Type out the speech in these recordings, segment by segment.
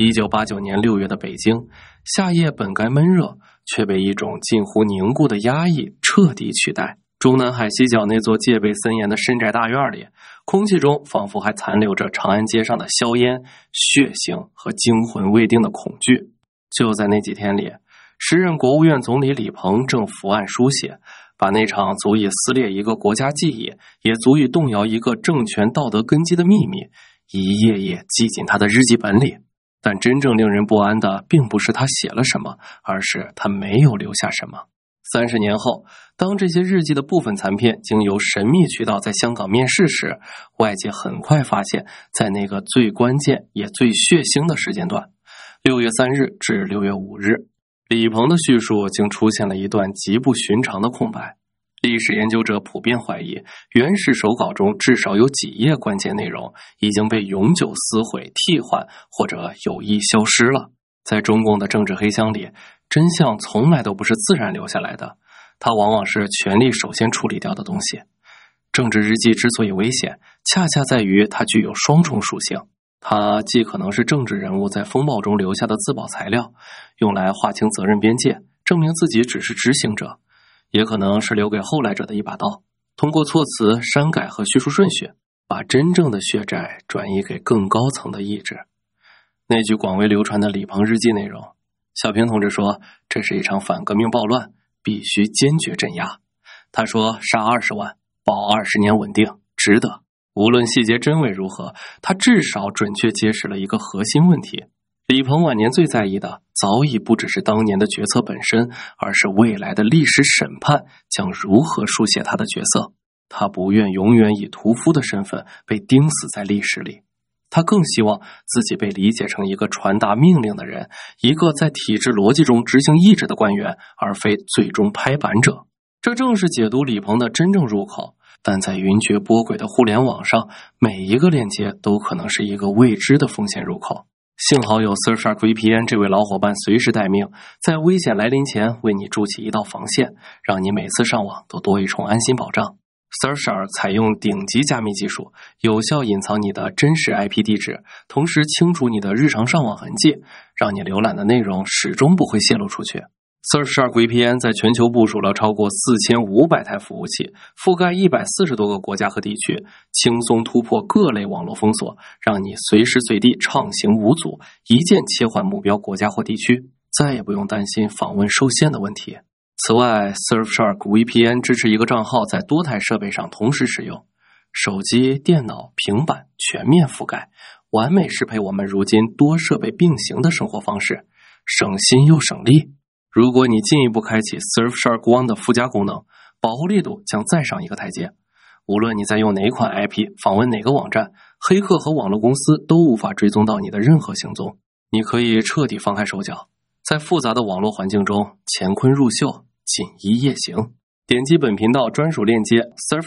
1989年6月的北京，夏夜本该闷热，却被一种近乎凝固的压抑彻底取代。中南海西角那座戒备森严的深宅大院里，空气中仿佛还残留着长安街上的硝烟、血腥和惊魂未定的恐惧。就在那几天里，时任国务院总理李鹏正伏案书写，把那场足以撕裂一个国家记忆，也足以动摇一个政权道德根基的秘密，一页页记进他的日记本里。但真正令人不安的并不是他写了什么，而是他没有留下什么。30年后，当这些日记的部分残片经由神秘渠道在香港面世时，外界很快发现，在那个最关键也最血腥的时间段，6月3日至6月5日，李鹏的叙述竟出现了一段极不寻常的空白。历史研究者普遍怀疑，原始手稿中至少有几页关键内容已经被永久撕毁、替换或者有意消失了。在中共的政治黑箱里，真相从来都不是自然留下来的，它往往是权力首先处理掉的东西。政治日记之所以危险，恰恰在于它具有双重属性。它既可能是政治人物在风暴中留下的自保材料，用来划清责任边界，证明自己只是执行者，也可能是留给后来者的一把刀，通过措辞、删改和叙述顺序，把真正的血债转移给更高层的意志。那句广为流传的李鹏日记内容，小平同志说，这是一场反革命暴乱，必须坚决镇压。他说杀20万，保20年稳定，值得。无论细节真伪如何，他至少准确揭示了一个核心问题。李鹏晚年最在意的，早已不只是当年的决策本身，而是未来的历史审判将如何书写他的角色。他不愿永远以屠夫的身份被钉死在历史里，他更希望自己被理解成一个传达命令的人，一个在体制逻辑中执行意志的官员，而非最终拍板者。这正是解读李鹏的真正入口。但在云谲波诡的互联网上，每一个链接都可能是一个未知的风险入口。幸好有 Surfshark VPN 这位老伙伴随时待命，在危险来临前为你筑起一道防线，让你每次上网都多一重安心保障。Surfshark 采用顶级加密技术，有效隐藏你的真实 IP 地址，同时清除你的日常上网痕迹，让你浏览的内容始终不会泄露出去。Surfshark VPN 在全球部署了超过4500台服务器，覆盖140多个国家和地区，轻松突破各类网络封锁，让你随时随地畅行无阻，一键切换目标国家或地区，再也不用担心访问受限的问题。此外， Surfshark VPN 支持一个账号在多台设备上同时使用，手机、电脑、平板全面覆盖，完美适配我们如今多设备并行的生活方式，省心又省力。如果你进一步开启 Surfshark One 的附加功能，保护力度将再上一个台阶。无论你在用哪款 IP 访问哪个网站，黑客和网络公司都无法追踪到你的任何行踪。你可以彻底放开手脚，在复杂的网络环境中乾坤入袖，锦衣夜行。点击本频道专属链接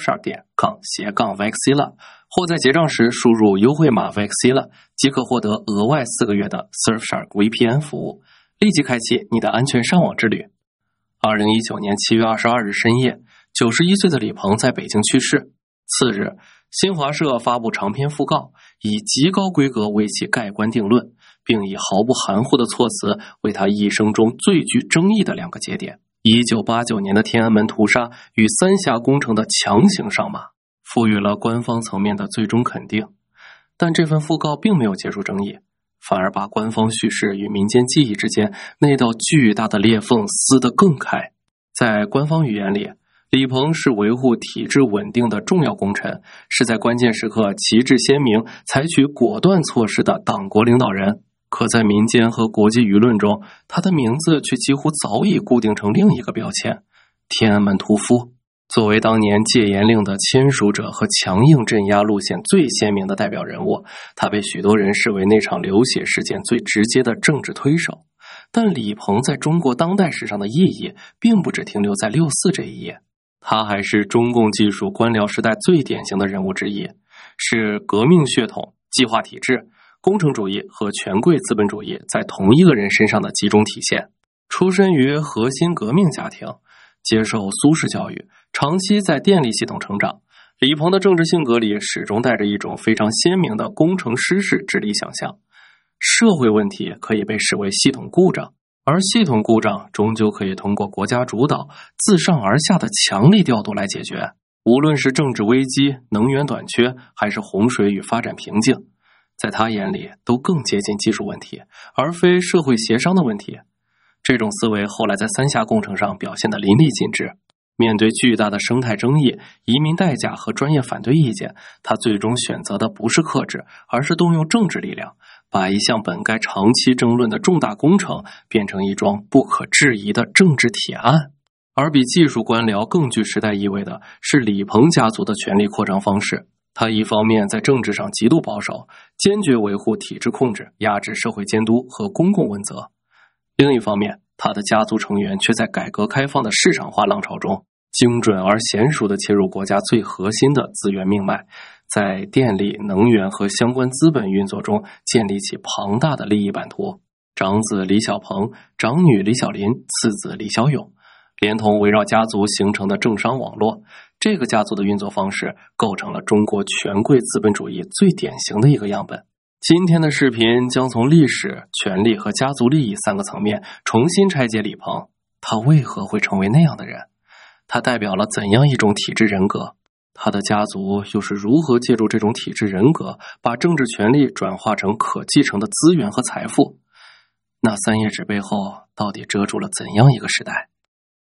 surfshark.com/Vexilla， 或在结账时输入优惠码 Vexilla， 即可获得额外4个月的 Surfshark VPN 服务，立即开启你的安全上网之旅。2019年7月22日深夜，91岁的李鹏在北京去世。次日，新华社发布长篇讣告，以极高规格为其盖棺定论，并以毫不含糊的措辞为他一生中最具争议的2个节点：1989年的天安门屠杀与三峡工程的强行上马，赋予了官方层面的最终肯定。但这份讣告并没有结束争议，反而把官方叙事与民间记忆之间那道巨大的裂缝撕得更开。在官方语言里，李鹏是维护体制稳定的重要功臣，是在关键时刻旗帜鲜明、采取果断措施的党国领导人。可在民间和国际舆论中，他的名字却几乎早已固定成另一个标签——天安门屠夫。作为当年戒严令的签署者和强硬镇压路线最鲜明的代表人物，他被许多人视为那场流血事件最直接的政治推手。但李鹏在中国当代史上的意义并不只停留在64这一页，他还是中共技术官僚时代最典型的人物之一，是革命血统、计划体制、工程主义和权贵资本主义在同一个人身上的集中体现。出身于核心革命家庭，接受苏式教育，长期在电力系统成长，李鹏的政治性格里始终带着一种非常鲜明的工程师式治理想象。 社会问题可以被视为系统故障，而系统故障终究可以通过国家主导、自上而下的强力调度来解决。无论是政治危机、能源短缺，还是洪水与发展瓶颈，在他眼里都更接近技术问题，而非社会协商的问题。这种思维后来在三峡工程上表现得淋漓尽致。面对巨大的生态争议、移民代价和专业反对意见，他最终选择的不是克制，而是动用政治力量，把一项本该长期争论的重大工程变成一桩不可质疑的政治铁案。而比技术官僚更具时代意味的是李鹏家族的权力扩张方式。他一方面在政治上极度保守，坚决维护体制控制、压制社会监督和公共问责；另一方面，他的家族成员却在改革开放的市场化浪潮中，精准而娴熟地切入国家最核心的资源命脉，在电力、能源和相关资本运作中建立起庞大的利益版图。长子李小鹏、长女李小林、次子李小勇，连同围绕家族形成的政商网络，这个家族的运作方式构成了中国权贵资本主义最典型的一个样本。今天的视频将从历史、权力和家族利益三个层面重新拆解李鹏，他为何会成为那样的人？他代表了怎样一种体制人格？他的家族又是如何借助这种体制人格，把政治权力转化成可继承的资源和财富？那三页纸背后到底遮住了怎样一个时代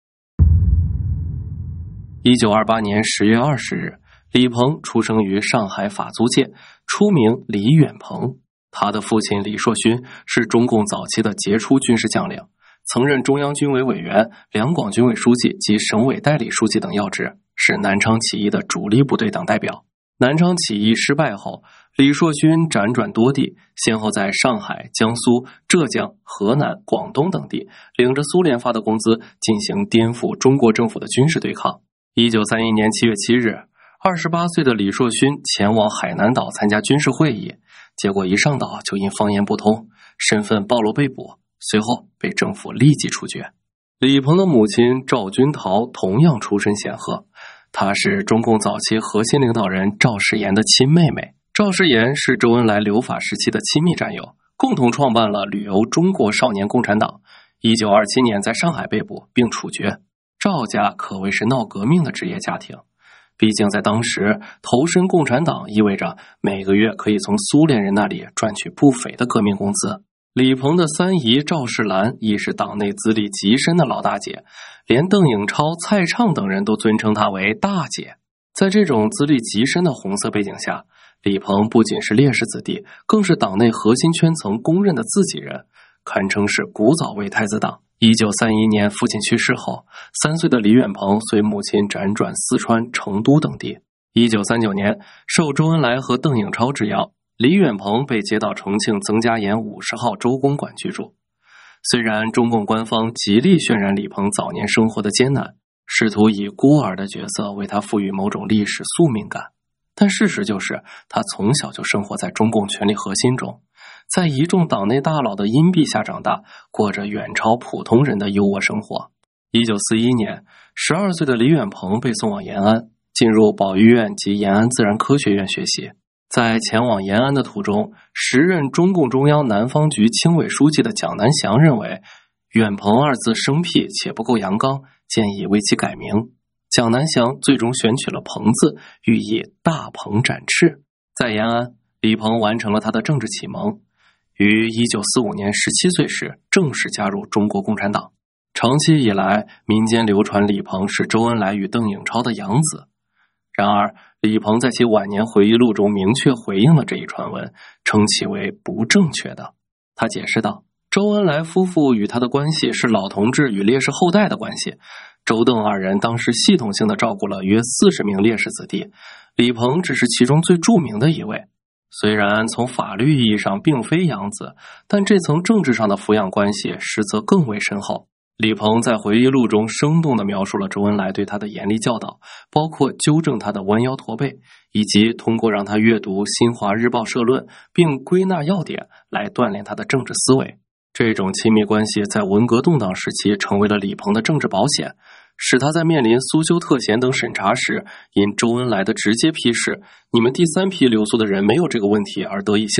？1928年10月20日，李鹏出生于上海法租界，初名李远鹏。他的父亲李硕勋是中共早期的杰出军事将领，曾任中央军委委员、两广军委书记及省委代理书记等要职，是南昌起义的主力部队党代表。南昌起义失败后，李硕勋辗转多地，先后在上海、江苏、浙江、河南、广东等地，领着苏联发的工资进行颠覆中国政府的军事对抗。1931年7月7日，28岁的李硕勋前往海南岛参加军事会议，结果一上岛就因方言不通，身份暴露被捕，随后被政府立即处决。李鹏的母亲赵君桃同样出身显赫，她是中共早期核心领导人赵世炎的亲妹妹。赵世炎是周恩来留法时期的亲密战友，共同创办了旅游中国少年共产党。1927年在上海被捕并处决。赵家可谓是闹革命的职业家庭，毕竟在当时，投身共产党意味着每个月可以从苏联人那里赚取不菲的革命工资。李鹏的三姨赵世兰亦是党内资历极深的老大姐，连邓颖超、蔡畅等人都尊称她为大姐。在这种资历极深的红色背景下，李鹏不仅是烈士子弟，更是党内核心圈层公认的自己人，堪称是古早味太子党。1931年父亲去世后，3岁的李远鹏随母亲辗转四川、成都等地。1939年，受周恩来和邓颖超之邀，李远鹏被接到重庆曾家岩50号周公馆居住。虽然中共官方极力渲染李鹏早年生活的艰难，试图以孤儿的角色为他赋予某种历史宿命感，但事实就是他从小就生活在中共权力核心中，在一众党内大佬的荫庇下长大，过着远超普通人的优渥生活。1941年，12岁的李远鹏被送往延安，进入保育院及延安自然科学院学习。在前往延安的途中，时任中共中央南方局青委书记的蒋南翔认为远鹏二字生僻且不够阳刚，建议为其改名。蒋南翔最终选取了鹏字，寓意大鹏展翅。在延安，李鹏完成了他的政治启蒙，于1945年17岁时正式加入中国共产党。长期以来，民间流传李鹏是周恩来与邓颖超的养子。然而，李鹏在其晚年回忆录中明确回应了这一传闻，称其为不正确的。他解释道，周恩来夫妇与他的关系是老同志与烈士后代的关系，周邓二人当时系统性地照顾了约40名烈士子弟，李鹏只是其中最著名的一位。虽然从法律意义上并非养子，但这层政治上的抚养关系实则更为深厚。李鹏在回忆录中生动地描述了周恩来对他的严厉教导，包括纠正他的弯腰驼背，以及通过让他阅读《新华日报》社论并归纳要点来锻炼他的政治思维。这种亲密关系在文革动荡时期成为了李鹏的政治保险，使他在面临苏修特嫌等审查时，因周恩来的直接批示你们第3批留苏的人没有这个问题而得以幸免，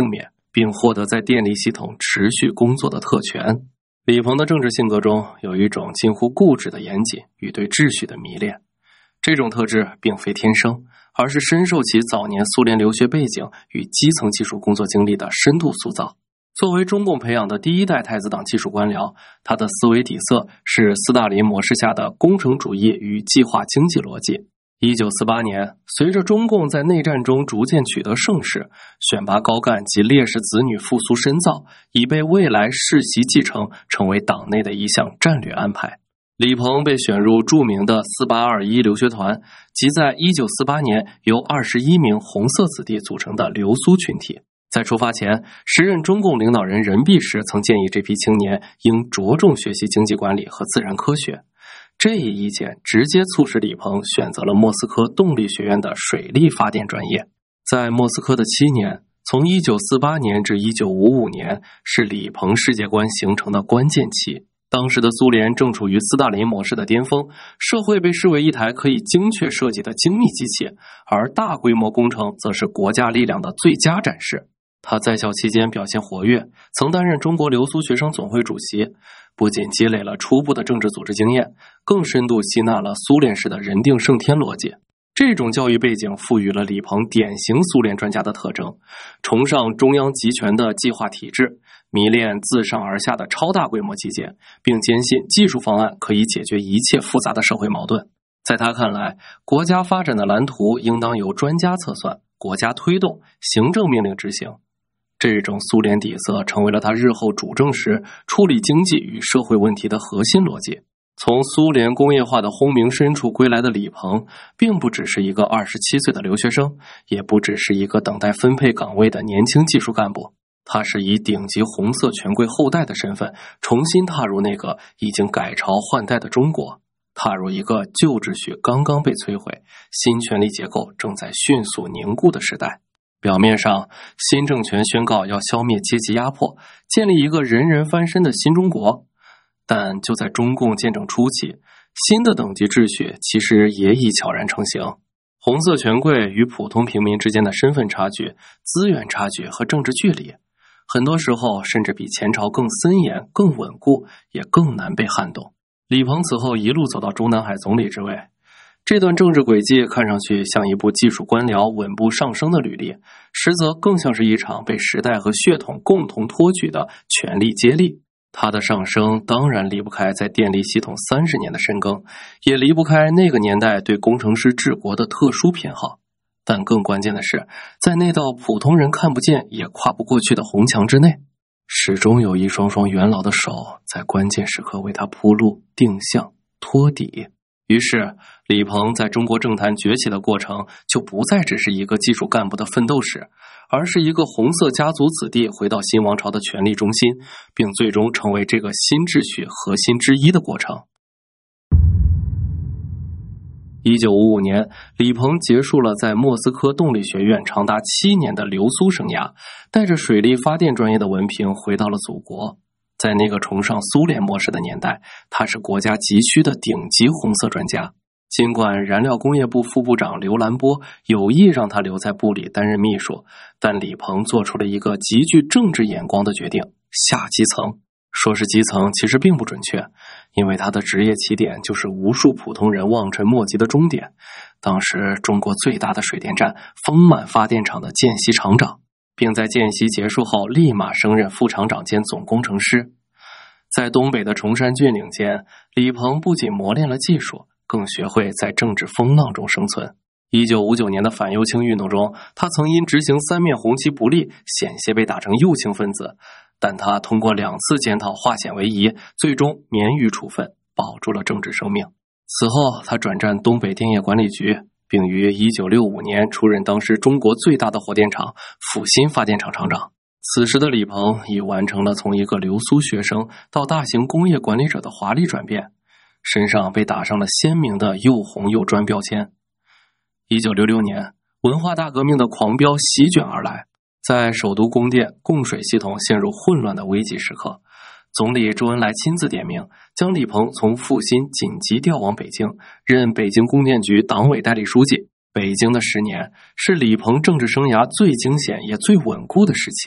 并获得在电力系统持续工作的特权。李鹏的政治性格中有一种近乎固执的严谨与对秩序的迷恋，这种特质并非天生，而是深受其早年苏联留学背景与基层技术工作经历的深度塑造。作为中共培养的第一代太子党技术官僚，他的思维底色是斯大林模式下的工程主义与计划经济逻辑。1948年，随着中共在内战中逐渐取得盛世，选拔高干及烈士子女复苏深造，已被未来世袭继承，成为党内的一项战略安排。李鹏被选入著名的4821留学团，即在1948年由21名红色子弟组成的留苏群体。在出发前，时任中共领导人任弼时曾建议这批青年应着重学习经济管理和自然科学。这一意见直接促使李鹏选择了莫斯科动力学院的水力发电专业。在莫斯科的7年，从1948年至1955年，是李鹏世界观形成的关键期。当时的苏联正处于斯大林模式的巅峰，社会被视为一台可以精确设计的精密机器，而大规模工程则是国家力量的最佳展示。他在校期间表现活跃，曾担任中国留苏学生总会主席，不仅积累了初步的政治组织经验，更深度吸纳了苏联式的人定胜天逻辑。这种教育背景赋予了李鹏典型苏联专家的特征，崇尚中央集权的计划体制，迷恋自上而下的超大规模基建，并坚信技术方案可以解决一切复杂的社会矛盾。在他看来，国家发展的蓝图应当由专家测算，国家推动，行政命令执行。这种苏联底色成为了他日后主政时处理经济与社会问题的核心逻辑。从苏联工业化的轰鸣深处归来的李鹏，并不只是一个27岁的留学生，也不只是一个等待分配岗位的年轻技术干部，他是以顶级红色权贵后代的身份，重新踏入那个已经改朝换代的中国，踏入一个旧秩序刚刚被摧毁，新权力结构正在迅速凝固的时代。表面上，新政权宣告要消灭阶级压迫，建立一个人人翻身的新中国。但就在中共建政初期，新的等级秩序其实也已悄然成型。红色权贵与普通平民之间的身份差距、资源差距和政治距离，很多时候甚至比前朝更森严、更稳固，也更难被撼动。李鹏此后一路走到中南海总理之位，这段政治轨迹看上去像一部技术官僚稳步上升的履历，实则更像是一场被时代和血统共同托举的权力接力。他的上升当然离不开在电力系统30年的深耕，也离不开那个年代对工程师治国的特殊偏好。但更关键的是，在那道普通人看不见也跨不过去的红墙之内，始终有一双双元老的手在关键时刻为他铺路、定向、托底。于是，李鹏在中国政坛崛起的过程就不再只是一个技术干部的奋斗史，而是一个红色家族子弟回到新王朝的权力中心，并最终成为这个新秩序核心之一的过程。1955年，李鹏结束了在莫斯科动力学院长达7年的留苏生涯，带着水力发电专业的文凭回到了祖国。在那个崇尚苏联模式的年代，他是国家急需的顶级红色专家。尽管燃料工业部副部长刘兰波有意让他留在部里担任秘书，但李鹏做出了一个极具政治眼光的决定：下基层。说是基层其实并不准确，因为他的职业起点就是无数普通人望尘莫及的终点。当时中国最大的水电站丰满发电厂的见习厂长，并在见习结束后立马升任副厂长兼总工程师。在东北的崇山峻岭间，李鹏不仅磨练了技术，更学会在政治风浪中生存。1959年的反右倾运动中，他曾因执行3面红旗不力，险些被打成右倾分子，但他通过2次检讨化险为夷，最终免予处分，保住了政治生命。此后，他转战东北电业管理局，并于1965年出任当时中国最大的火电厂阜新发电厂厂长。此时的李鹏已完成了从一个留苏学生到大型工业管理者的华丽转变，身上被打上了鲜明的又红又专标签。1966年，文化大革命的狂飙席卷而来，在首都供电供水系统陷入混乱的危急时刻，总理周恩来亲自点名，将李鹏从阜新紧急调往北京，任北京供电局党委代理书记。北京的10年是李鹏政治生涯最惊险也最稳固的时期。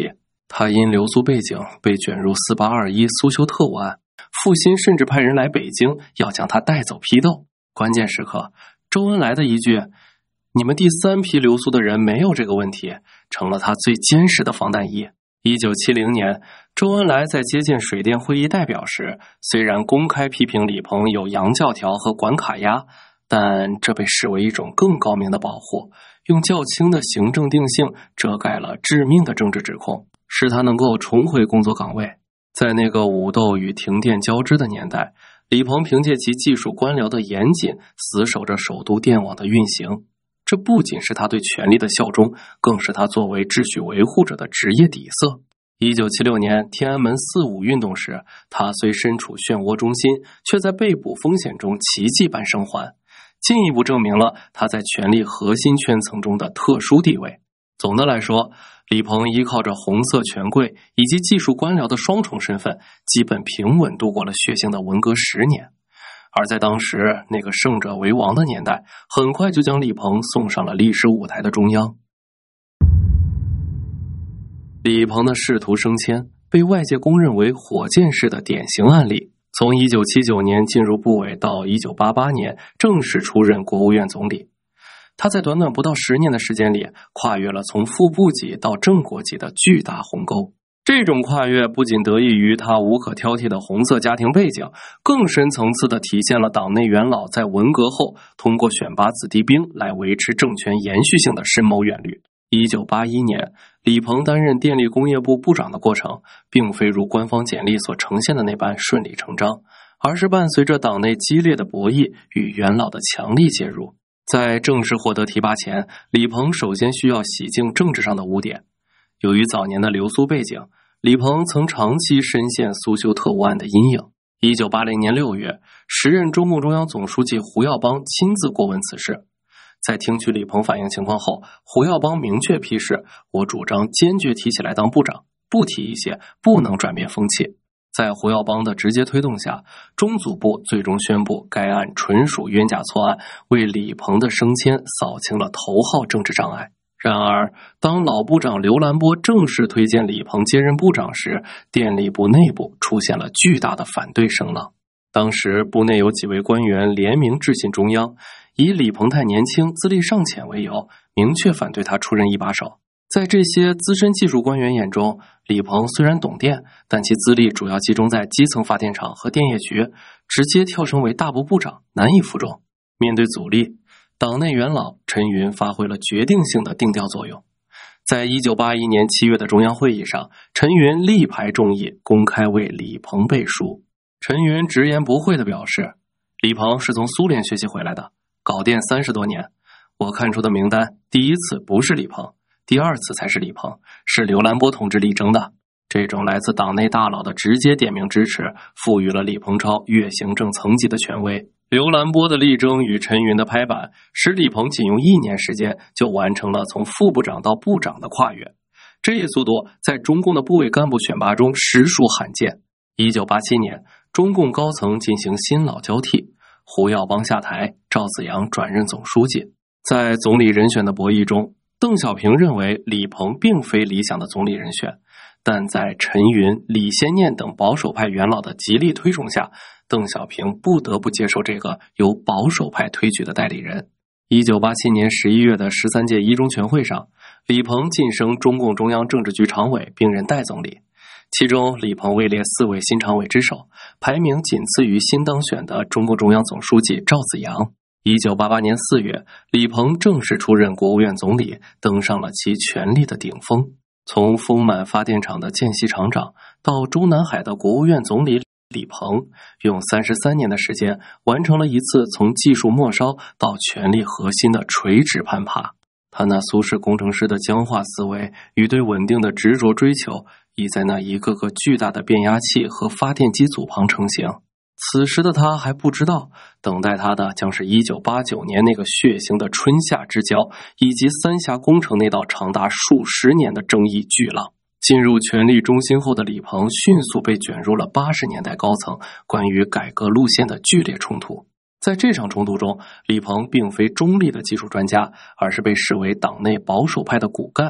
他因留苏背景被卷入4821苏修特务案，傅新甚至派人来北京要将他带走批斗。关键时刻，周恩来的一句“你们第3批留苏的人没有这个问题”，成了他最坚实的防弹衣。1970年，周恩来在接见水电会议代表时，虽然公开批评李鹏有洋教条和管卡押，但这被视为一种更高明的保护，用较轻的行政定性遮盖了致命的政治指控，使他能够重回工作岗位。在那个武斗与停电交织的年代，李鹏凭借其技术官僚的严谨，死守着首都电网的运行。这不仅是他对权力的效忠，更是他作为秩序维护者的职业底色。1976年天安门4·5运动时，他虽身处漩涡中心，却在被捕风险中奇迹般生还，进一步证明了他在权力核心圈层中的特殊地位。总的来说，李鹏依靠着红色权贵以及技术官僚的双重身份，基本平稳度过了血腥的文革10年。而在当时那个胜者为王的年代，很快就将李鹏送上了历史舞台的中央。李鹏的仕途升迁被外界公认为火箭式的典型案例。从1979年进入部委到1988年正式出任国务院总理，他在短短不到10年的时间里，跨越了从副部级到正国级的巨大鸿沟。这种跨越不仅得益于他无可挑剔的红色家庭背景，更深层次地体现了党内元老在文革后通过选拔子弟兵来维持政权延续性的深谋远虑。1981年，李鹏担任电力工业部部长的过程，并非如官方简历所呈现的那般顺理成章，而是伴随着党内激烈的博弈与元老的强力介入。在正式获得提拔前，李鹏首先需要洗净政治上的污点。由于早年的留苏背景，李鹏曾长期深陷苏修特务案的阴影。1980年6月，时任中共中央总书记胡耀邦亲自过问此事。在听取李鹏反映情况后，胡耀邦明确批示，我主张坚决提起来当部长，不提一些不能转变风气。在胡耀邦的直接推动下，中组部最终宣布该案纯属冤假错案，为李鹏的升迁扫清了头号政治障碍。然而，当老部长刘兰波正式推荐李鹏接任部长时，电力部内部出现了巨大的反对声浪。当时部内有几位官员联名致信中央，以李鹏太年轻、资历尚浅为由，明确反对他出任一把手。在这些资深技术官员眼中，李鹏虽然懂电，但其资历主要集中在基层发电厂和电业局，直接跳升为大部部长难以服众。面对阻力，党内元老陈云发挥了决定性的定调作用。在1981年7月的中央会议上，陈云力排众议，公开为李鹏背书。陈云直言不讳地表示，李鹏是从苏联学习回来的，搞电30多年，我看出的名单，第一次不是李鹏，第二次才是李鹏，是刘兰波同志力争的。这种来自党内大佬的直接点名支持，赋予了李鹏超越行政层级的权威。刘兰波的力争与陈云的拍板，使李鹏仅用1年时间就完成了从副部长到部长的跨越。这一速度在中共的部委干部选拔中实属罕见。1987年，中共高层进行新老交替，胡耀邦下台，赵紫阳转任总书记。在总理人选的博弈中，邓小平认为李鹏并非理想的总理人选，但在陈云、李先念等保守派元老的极力推崇下，邓小平不得不接受这个由保守派推举的代理人。1987年11月的13届一中全会上，李鹏晋升中共中央政治局常委，并任代总理。其中，李鹏位列4位新常委之首，排名仅次于新当选的中共中央总书记赵紫阳。1988年4月，李鹏正式出任国务院总理，登上了其权力的顶峰。从丰满发电厂的见习厂长到中南海的国务院总理李鹏，用33年的时间完成了一次从技术末梢到权力核心的垂直攀爬。他那苏式工程师的僵化思维与对稳定的执着追求，已在那一个个巨大的变压器和发电机组旁成型。此时的他还不知道，等待他的将是1989年那个血腥的春夏之交，以及三峡工程那道长达数十年的争议巨浪。进入权力中心后的李鹏迅速被卷入了80年代高层关于改革路线的剧烈冲突。在这场冲突中，李鹏并非中立的技术专家，而是被视为党内保守派的骨干，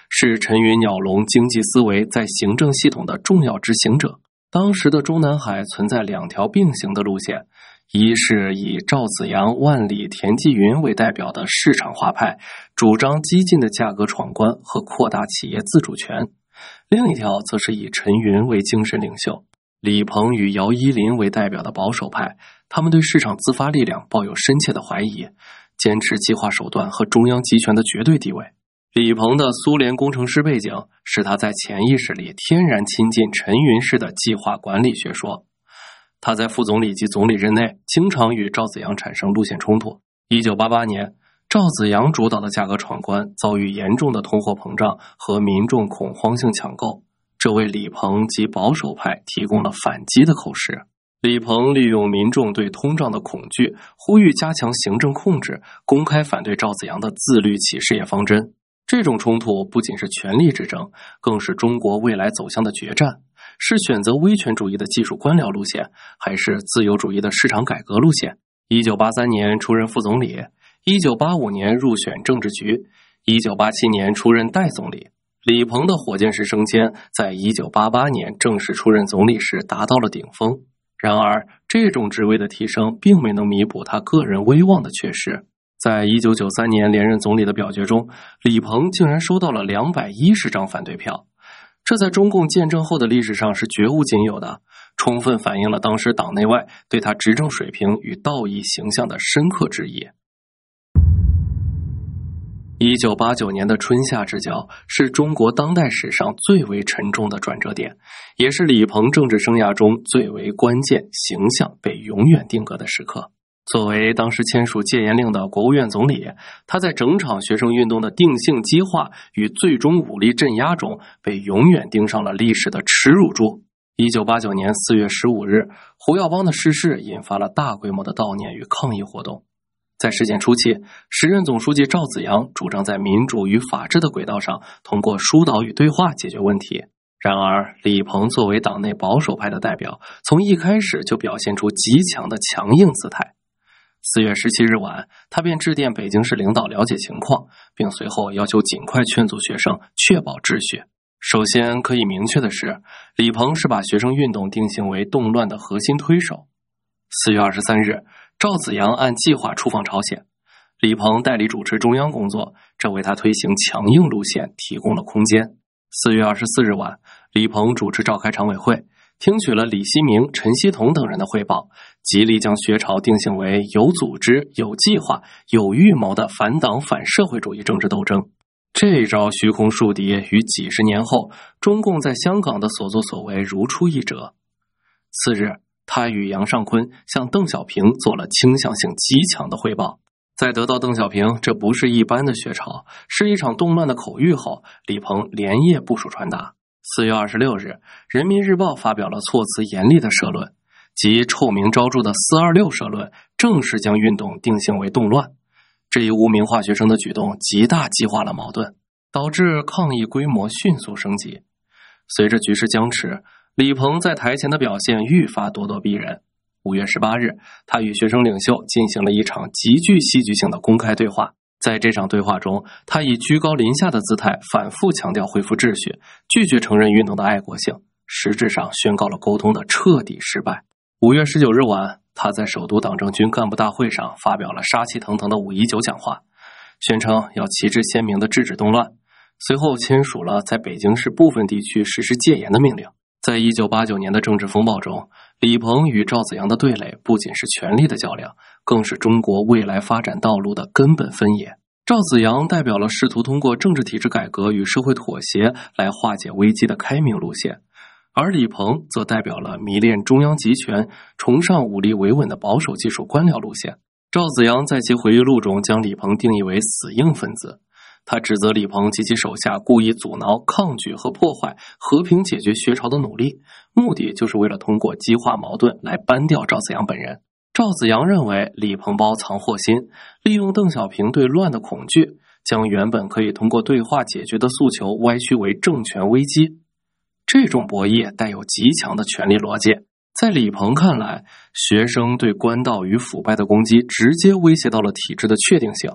是陈云鸟笼经济思维在行政系统的重要执行者。当时的中南海存在两条并行的路线，一是以赵紫阳、万里、田纪云为代表的市场化派，主张激进的价格闯关和扩大企业自主权；另一条则是以陈云为精神领袖，李鹏与姚依林为代表的保守派，他们对市场自发力量抱有深切的怀疑，坚持计划手段和中央集权的绝对地位。李鹏的苏联工程师背景使他在潜意识里天然亲近陈云式的计划管理学说。他在副总理及总理任内经常与赵紫阳产生路线冲突。1988年，赵紫阳主导的价格闯关遭遇严重的通货膨胀和民众恐慌性抢购，这为李鹏及保守派提供了反击的口实。李鹏利用民众对通胀的恐惧，呼吁加强行政控制，公开反对赵紫阳的自律企事业方针。这种冲突不仅是权力之争，更是中国未来走向的决战，是选择威权主义的技术官僚路线，还是自由主义的市场改革路线。1983年出任副总理，1985年入选政治局，1987年出任代总理。李鹏的火箭式升迁在1988年正式出任总理时达到了顶峰，然而这种职位的提升并没能弥补他个人威望的缺失。在1993年连任总理的表决中，李鹏竟然收到了210张反对票，这在中共建政后的历史上是绝无仅有的，充分反映了当时党内外对他执政水平与道义形象的深刻质疑。1989年的春夏之交是中国当代史上最为沉重的转折点，也是李鹏政治生涯中最为关键、形象被永远定格的时刻。作为当时签署戒严令的国务院总理，他在整场学生运动的定性激化与最终武力镇压中被永远钉上了历史的耻辱柱。1989年4月15日，胡耀邦的逝世引发了大规模的悼念与抗议活动。在事件初期，时任总书记赵紫阳主张在民主与法治的轨道上通过疏导与对话解决问题。然而，李鹏作为党内保守派的代表，从一开始就表现出极强的强硬姿态。4月17日晚，他便致电北京市领导了解情况，并随后要求尽快劝阻学生，确保秩序。首先可以明确的是，李鹏是把学生运动定性为动乱的核心推手。4月23日，赵紫阳按计划出访朝鲜，李鹏代理主持中央工作，这为他推行强硬路线提供了空间。4月24日晚，李鹏主持召开常委会，听取了李希明、陈希同等人的汇报，极力将学潮定性为有组织、有计划、有预谋的反党反社会主义政治斗争。这招虚空树敌于几十年后中共在香港的所作所为如出一辙。次日，他与杨尚昆向邓小平做了倾向性极强的汇报。在得到邓小平这不是一般的学潮，是一场动乱的口谕后，李鹏连夜部署传达。4月26日，人民日报发表了措辞严厉的社论，即臭名昭著的426社论，正式将运动定性为动乱。这一污名化学生的举动极大激化了矛盾，导致抗议规模迅速升级。随着局势僵持，李鹏在台前的表现愈发咄咄逼人。5月18日，他与学生领袖进行了一场极具戏剧性的公开对话。在这场对话中，他以居高临下的姿态反复强调恢复秩序，拒绝承认运动的爱国性，实质上宣告了沟通的彻底失败。5月19日晚，他在首都党政军干部大会上发表了杀气腾腾的519讲话，宣称要旗帜鲜明地制止动乱，随后签署了在北京市部分地区实施戒严的命令。在1989年的政治风暴中，李鹏与赵紫阳的对垒不仅是权力的较量，更是中国未来发展道路的根本分野。赵紫阳代表了试图通过政治体制改革与社会妥协来化解危机的开明路线，而李鹏则代表了迷恋中央集权、崇尚武力维稳的保守技术官僚路线。赵紫阳在其回忆录中将李鹏定义为死硬分子，他指责李鹏及其手下故意阻挠、抗拒和破坏和平解决学潮的努力，目的就是为了通过激化矛盾来扳掉赵紫阳本人。赵紫阳认为李鹏包藏祸心，利用邓小平对乱的恐惧，将原本可以通过对话解决的诉求歪曲为政权危机。这种博弈带有极强的权力逻辑。在李鹏看来，学生对官道与腐败的攻击直接威胁到了体制的确定性，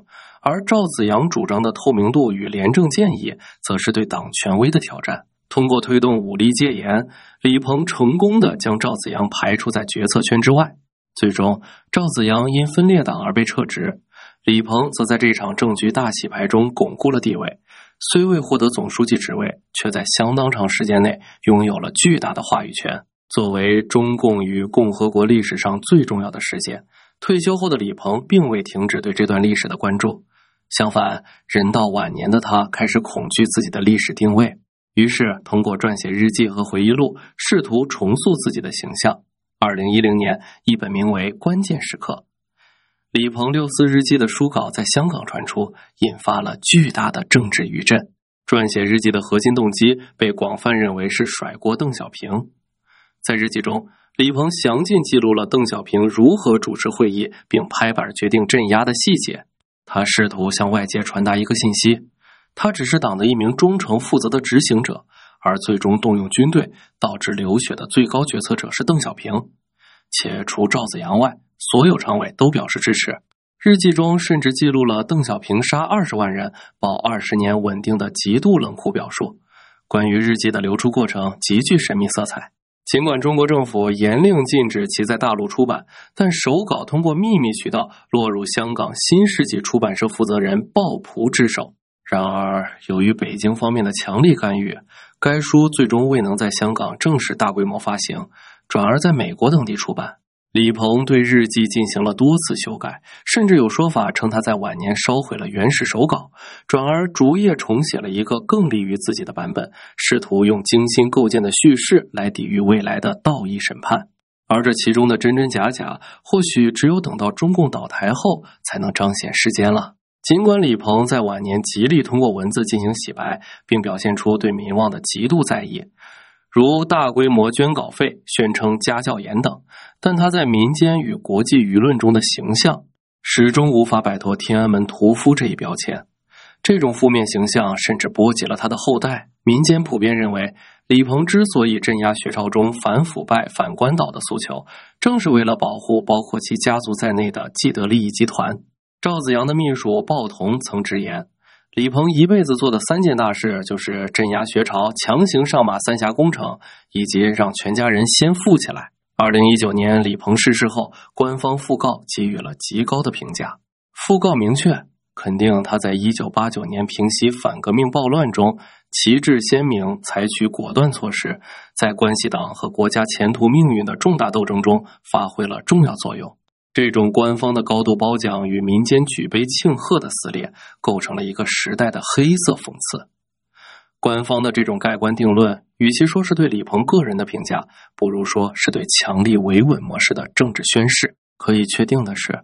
而赵紫阳主张的透明度与廉政建议，则是对党权威的挑战。通过推动武力戒严，李鹏成功地将赵紫阳排除在决策圈之外。最终，赵紫阳因分裂党而被撤职，李鹏则在这场政局大洗牌中巩固了地位。虽未获得总书记职位，却在相当长时间内拥有了巨大的话语权。作为中共与共和国历史上最重要的事件，退休后的李鹏并未停止对这段历史的关注。相反，人到晚年的他开始恐惧自己的历史定位，于是通过撰写日记和回忆录，试图重塑自己的形象。2010年，一本名为《关键时刻》。李鹏六四日记的书稿在香港传出，引发了巨大的政治余震。撰写日记的核心动机被广泛认为是甩锅邓小平。在日记中，李鹏详尽记录了邓小平如何主持会议并拍板决定镇压的细节。他试图向外界传达一个信息：他只是党的一名忠诚负责的执行者，而最终动用军队导致流血的最高决策者是邓小平。且除赵紫阳外，所有常委都表示支持。日记中甚至记录了邓小平杀20万人、保20年稳定的极度冷酷表述。关于日记的流出过程极具神秘色彩。尽管中国政府严令禁止其在大陆出版，但手稿通过秘密渠道落入香港新世纪出版社负责人鲍璞之手。然而，由于北京方面的强力干预，该书最终未能在香港正式大规模发行，转而在美国等地出版。李鹏对日记进行了多次修改，甚至有说法称他在晚年烧毁了原始手稿，转而逐页重写了一个更利于自己的版本，试图用精心构建的叙事来抵御未来的道义审判。而这其中的真真假假，或许只有等到中共倒台后才能彰显世间了。尽管李鹏在晚年极力通过文字进行洗白，并表现出对民望的极度在意，如大规模捐稿费、宣称家教严等，但他在民间与国际舆论中的形象始终无法摆脱天安门屠夫这一标签。这种负面形象甚至波及了他的后代。民间普遍认为，李鹏之所以镇压学潮中反腐败、反官倒的诉求，正是为了保护包括其家族在内的既得利益集团。赵紫阳的秘书鲍同曾直言，李鹏一辈子做的3件大事就是镇压学潮、强行上马三峡工程，以及让全家人先富起来。2019年李鹏逝世后，官方讣告给予了极高的评价。讣告明确肯定他在1989年平息反革命暴乱中旗帜鲜明，采取果断措施，在关系党和国家前途命运的重大斗争中发挥了重要作用。这种官方的高度褒奖与民间举杯庆贺的撕裂，构成了一个时代的黑色讽刺。官方的这种盖棺定论，与其说是对李鹏个人的评价，不如说是对强力维稳模式的政治宣示。可以确定的是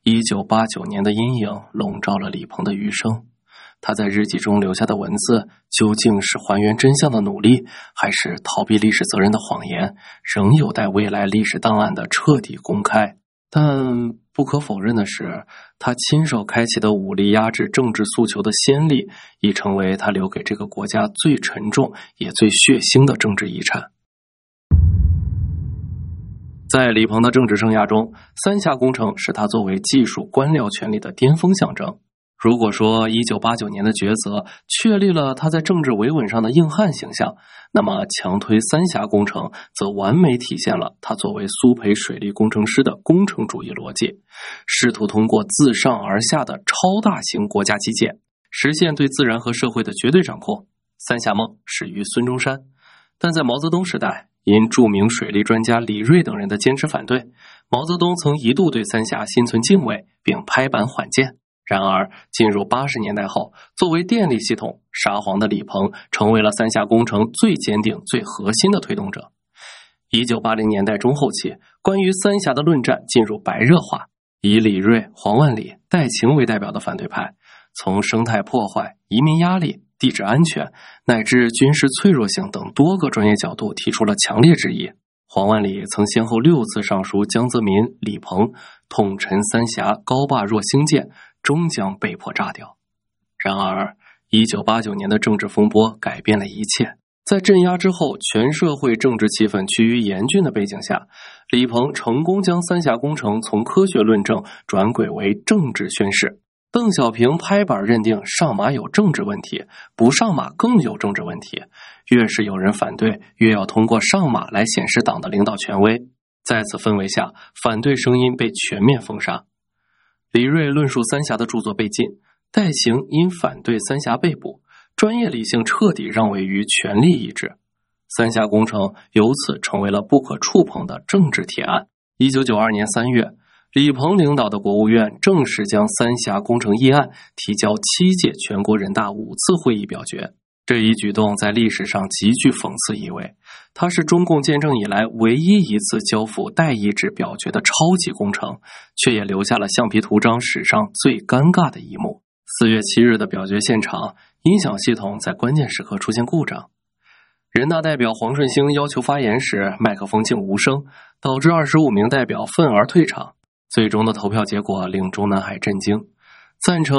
，1989年的阴影笼罩了李鹏的余生。他在日记中留下的文字，究竟是还原真相的努力，还是逃避历史责任的谎言，仍有待未来历史档案的彻底公开。但不可否认的是，他亲手开启的武力压制政治诉求的先例，已成为他留给这个国家最沉重也最血腥的政治遗产。在李鹏的政治生涯中，三峡工程是他作为技术官僚权力的巅峰象征。如果说1989年的抉择确立了他在政治维稳上的硬汉形象，那么强推三峡工程则完美体现了他作为苏培水利工程师的工程主义逻辑，试图通过自上而下的超大型国家基建，实现对自然和社会的绝对掌控。三峡梦始于孙中山，但在毛泽东时代，因著名水利专家李锐等人的坚持反对，毛泽东曾一度对三峡心存敬畏，并拍板缓建。然而，进入80年代后，作为电力系统沙皇的李鹏成为了三峡工程最坚定、最核心的推动者。1980年代中后期，关于三峡的论战进入白热化，以李锐、黄万里、戴晴为代表的反对派，从生态破坏、移民压力、地质安全乃至军事脆弱性等多个专业角度提出了强烈质疑。黄万里曾先后6次上书江泽民、李鹏，痛陈三峡高坝若兴建，终将被迫炸掉。然而1989年的政治风波改变了一切。在镇压之后，全社会政治气氛趋于严峻的背景下，李鹏成功将三峡工程从科学论证转轨为政治宣示。 邓小平拍板认定上马有政治问题，不上马更有政治问题。越是有人反对，越要通过上马来显示党的领导权威。在此氛围下，反对声音被全面封杀。李锐论述三峡的著作被禁，戴行因反对三峡被捕，专业理性彻底让位于权力意志。三峡工程由此成为了不可触碰的政治铁案。1992年3月，李鹏领导的国务院正式将三峡工程议案提交7届全国人大5次会议表决。这一举动在历史上极具讽刺意味，它是中共建政以来唯一一次交付代议制表决的超级工程，却也留下了橡皮图章史上最尴尬的一幕。4月7日的表决现场，音响系统在关键时刻出现故障。人大代表黄顺兴要求发言时，麦克风竟无声，导致25名代表愤而退场。最终的投票结果令中南海震惊，赞成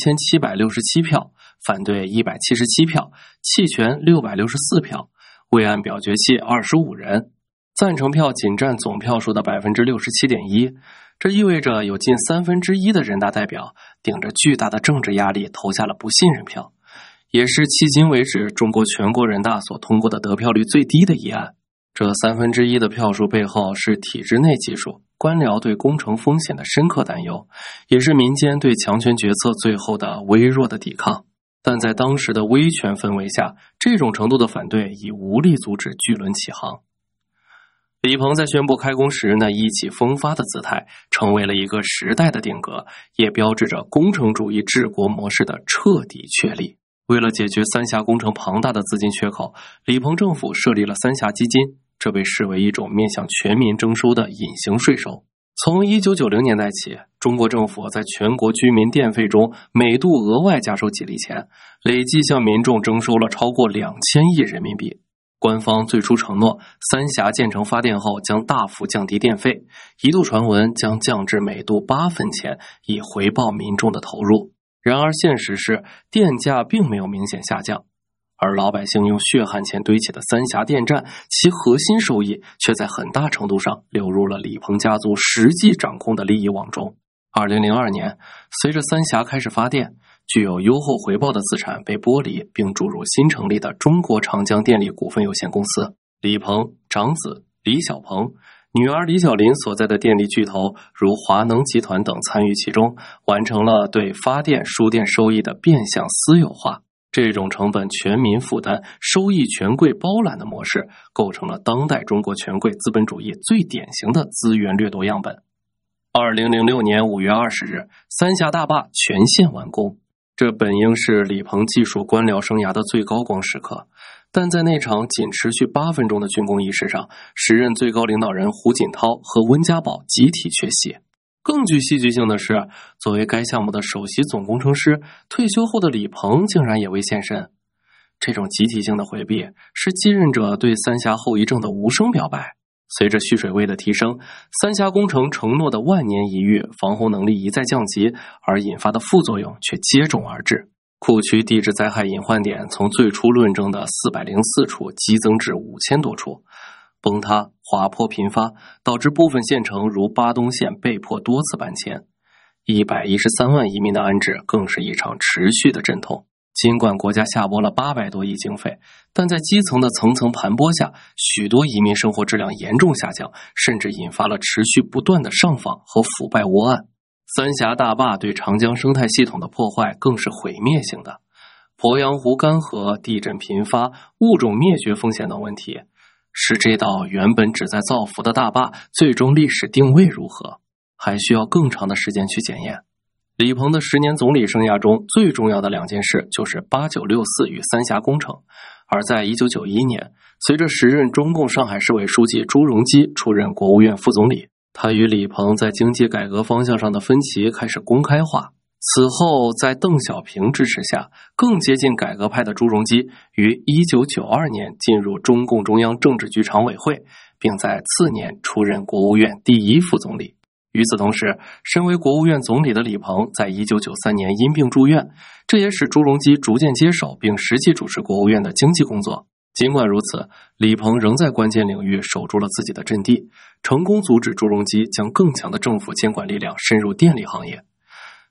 1767票，反对177票，弃权664票，未按表决器25人，赞成票仅占总票数的 67.1%。这意味着有近1/3的人大代表顶着巨大的政治压力投下了不信任票，也是迄今为止中国全国人大所通过的得票率最低的议案。这1/3的票数背后是体制内技术、官僚对工程风险的深刻担忧，也是民间对强权决策最后的微弱的抵抗。但在当时的威权氛围下，这种程度的反对已无力阻止巨轮起航。李鹏在宣布开工时那意气风发的姿态，成为了一个时代的定格，也标志着工程主义治国模式的彻底确立。为了解决三峡工程庞大的资金缺口，李鹏政府设立了三峡基金，这被视为一种面向全民征收的隐形税收。从1990年代起，中国政府在全国居民电费中每度额外加收几粒钱，累计向民众征收了超过2000亿人民币。官方最初承诺三峡建成发电后将大幅降低电费，一度传闻将降至每度8分钱，以回报民众的投入。然而现实是，电价并没有明显下降，而老百姓用血汗钱堆起的三峡电站，其核心收益却在很大程度上流入了李鹏家族实际掌控的利益网中。2002年，随着三峡开始发电，具有优厚回报的资产被剥离，并注入新成立的中国长江电力股份有限公司。李鹏长子李小鹏、女儿李小林所在的电力巨头如华能集团等参与其中，完成了对发电输电收益的变相私有化。这种成本全民负担、收益权贵包揽的模式，构成了当代中国权贵资本主义最典型的资源掠夺样本。2006年5月20日，三峡大坝全线完工。这本应是李鹏技术官僚生涯的最高光时刻，但在那场仅持续8分钟的竣工仪式上，时任最高领导人胡锦涛和温家宝集体缺席。更具戏剧性的是，作为该项目的首席总工程师，退休后的李鹏竟然也未现身。这种集体性的回避，是继任者对三峡后遗症的无声表白。随着蓄水位的提升，三峡工程承诺的万年一遇防洪能力一再降级，而引发的副作用却接踵而至。库区地质灾害隐患点从最初论证的404处激增至5000多处，崩塌、滑坡频发，导致部分县城如巴东县被迫多次搬迁。113万移民的安置更是一场持续的阵痛。尽管国家下拨了800多亿经费，但在基层的层层盘剥下，许多移民生活质量严重下降，甚至引发了持续不断的上访和腐败窝案。三峡大坝对长江生态系统的破坏更是毁灭性的，鄱阳湖干涸、地震频发、物种灭绝风险等问题，使这道原本旨在造福的大坝最终历史定位如何，还需要更长的时间去检验。李鹏的10年总理生涯中最重要的2件事就是8964与三峡工程。而在1991年，随着时任中共上海市委书记朱镕基出任国务院副总理，他与李鹏在经济改革方向上的分歧开始公开化。此后，在邓小平支持下，更接近改革派的朱镕基于1992年进入中共中央政治局常委会，并在次年出任国务院第1副总理。与此同时，身为国务院总理的李鹏在1993年因病住院，这也使朱镕基逐渐接手并实际主持国务院的经济工作。尽管如此，李鹏仍在关键领域守住了自己的阵地，成功阻止朱镕基将更强的政府监管力量深入电力行业。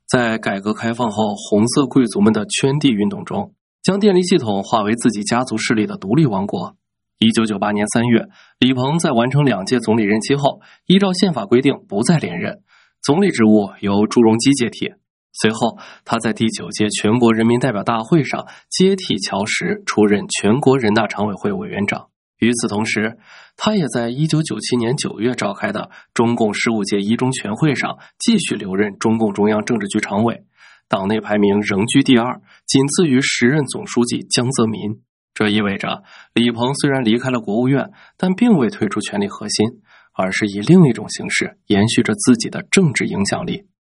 在改革开放后红色贵族们的圈地运动中，将电力系统划为自己家族势力的独立王国。1998年3月，李鹏在完成2届总理任期后，依照宪法规定不再连任，总理职务由朱镕基接替。随后，他在第9届全国人民代表大会上接替乔石出任全国人大常委会委员长。与此同时，他也在1997年9月召开的中共15届一中全会上继续留任中共中央政治局常委，党内排名仍居第2，仅次于时任总书记江泽民。这意味着李鹏虽然离开了国务院，但并未退出权力核心，而是以另一种形式延续着自己的政治影响力。